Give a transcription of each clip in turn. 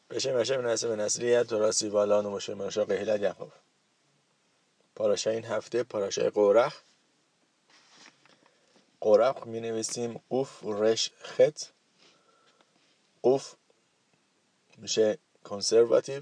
بشه مشه به نسلیت تراسی والان و مشه مشه قهیلت یعقوب. پاراشای این هفته پاراشای قورخ. قورخ می نویسیم قوف رش خط. قوف میشه کنسرواتیو،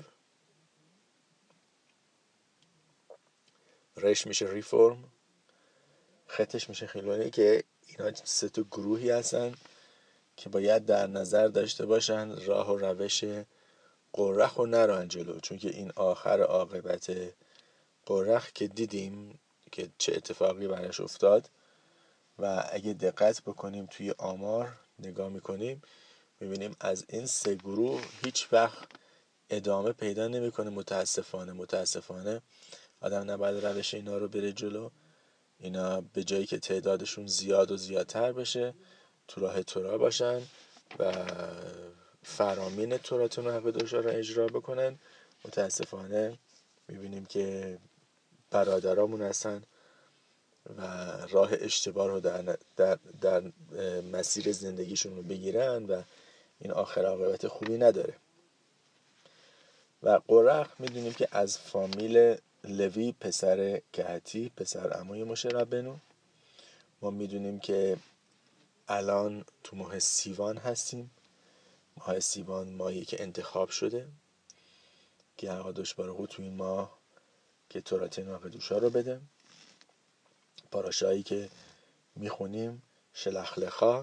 رش میشه ریفورم، خطش میشه خیلونی، که اینا 3 گروهی هستن که باید در نظر داشته باشن راه و روش قورخ رو نرن جلو، چون که این آخر عاقبت قورخ که دیدیم که چه اتفاقی براش افتاد. و اگه دقت بکنیم توی آمار نگاه میکنیم میبینیم از این 3 گروه هیچ وقت ادامه پیدا نمیکنه. متاسفانه آدم نباید روش اینا رو بره جلو. اینا به جایی که تعدادشون زیاد و زیادتر بشه تو راه تورا باشن و فرامین توراتون و حق دوشا رو اجرا بکنن، متاسفانه میبینیم که برادرامون هستن و راه اشتباه رو در مسیر زندگیشون رو بگیرن و این آخر عاقبت خوبی نداره. و قورخ میدونیم که از فامیل لوی، پسر کهتی، پسر عموی موشه ربنو. ما میدونیم که الان تو ماه سیوان هستیم. ماه سیوان ماهی که انتخاب شده که حقادوش بارهو تو این ماه که توراتین و قدوشا رو بده. پاراشایی که میخونیم شلخلخا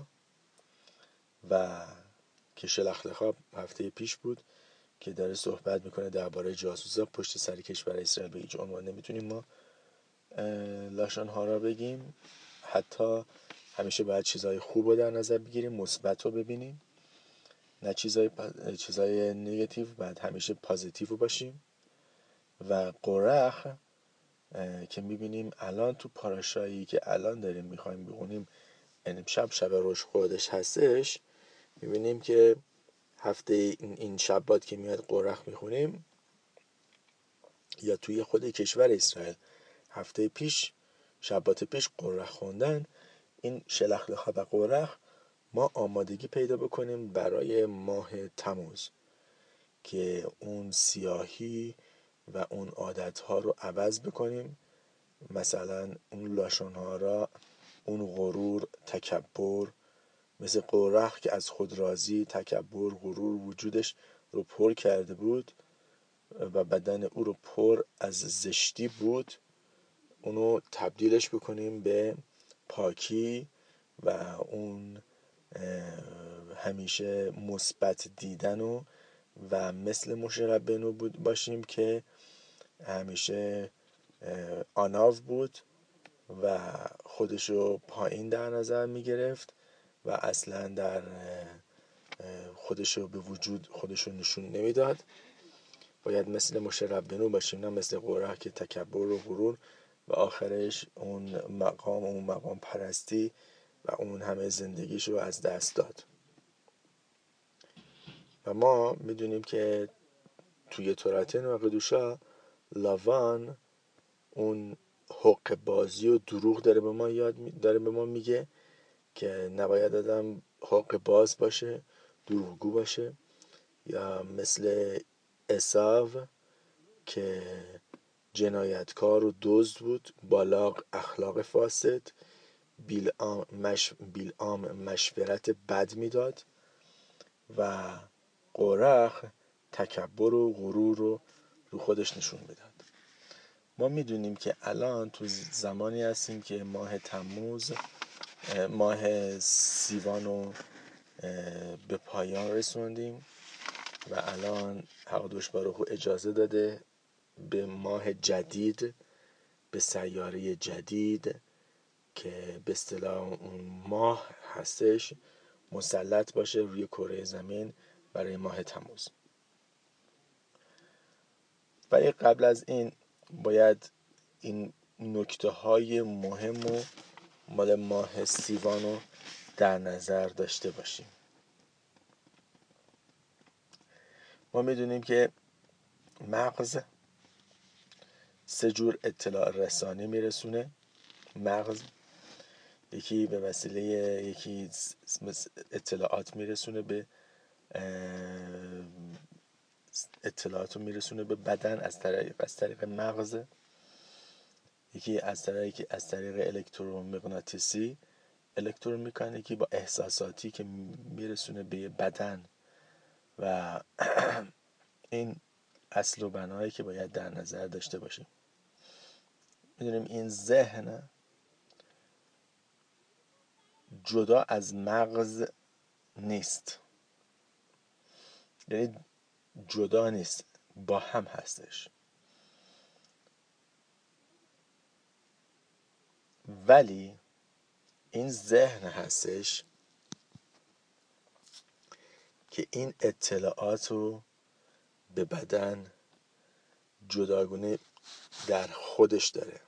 و که شلخلخا هفته پیش بود که داره صحبت میکنه درباره جاسوسا پشت سر کشور اسرائیل. به هیچ عنوان نمیتونیم ما لاشن‌ها را بگیم. حتی همیشه باید چیزهای خوب رو در نظر بگیریم، مثبت رو ببینیم، نه چیزای نگاتیو. باید همیشه پازیتیو باشیم. و قورخ که میبینیم الان تو پاراشایی که الان داریم میخوایم بخونیم، شب روش خودش هستش، میبینیم که هفته این شبات که میاد قورخ میخونیم یا توی خود کشور اسرائیل هفته پیش شبات پیش قورخ خوندن. این شلخلخا و قورخ ما آمادگی پیدا بکنیم برای ماه تموز که اون سیاهی و اون عادتها رو عوض بکنیم. مثلا اون لاشن‌ها را، اون غرور، تکبر، مثل قورخ که از خود راضی، تکبر، غرور وجودش رو پر کرده بود و بدن او رو پر از زشتی بود، اونو تبدیلش بکنیم به پاکی و اون همیشه مثبت دیدن و مثل موشه ربنو باشیم که همیشه آناو بود و خودشو پایین در نظر می گرفت و اصلا در خودشو به وجود خودشو نشون نمیداد. باید مثل موشه ربنو باشیم، نه مثل قورخ که تکبر و غرور و آخرش اون مقام پرستی و اون همه زندگیشو از دست داد. و ما میدونیم که توی توراتین و قدوشا لاوان اون حق بازی و دروغ داره به ما میگه که نباید آدم حق باز باشه، دروغگو باشه. یا مثل عیسی که جنایتکار و دزد بود، بالاق اخلاق فاسد، بیلعام مشورت بد میداد و قورخ تکبر و غرور رو خودش نشون میداد. ما میدونیم که الان تو زمانی هستیم که ماه تموز، ماه سیوان رو به پایان رسوندیم و الان حقدوش بارخو اجازه داده به ماه جدید، به سیاره جدید که به اصطلاح اون ماه هستش مسلط باشه روی کره زمین برای ماه تموز. ولی قبل از این باید این نکته های مهم و مال ماه سیوان رو در نظر داشته باشیم. ما میدونیم که مغز 3 جور اطلاع رسانی میرسونه. مغز یکی به وسیله اطلاعات میرسونه به اطلاعات رو میرسونه به بدن از طریق مغز، یکی از طریق الکترومغناطیسی الکترومکانیکی با احساساتی که میرسونه به بدن. و این اصل و بنایی که باید در نظر داشته باشیم. میدونیم این ذهن جدا از مغز نیست، یعنی جدا نیست، با هم هستش. ولی این ذهن هستش که این اطلاعات رو به بدن جداگونه در خودش داره.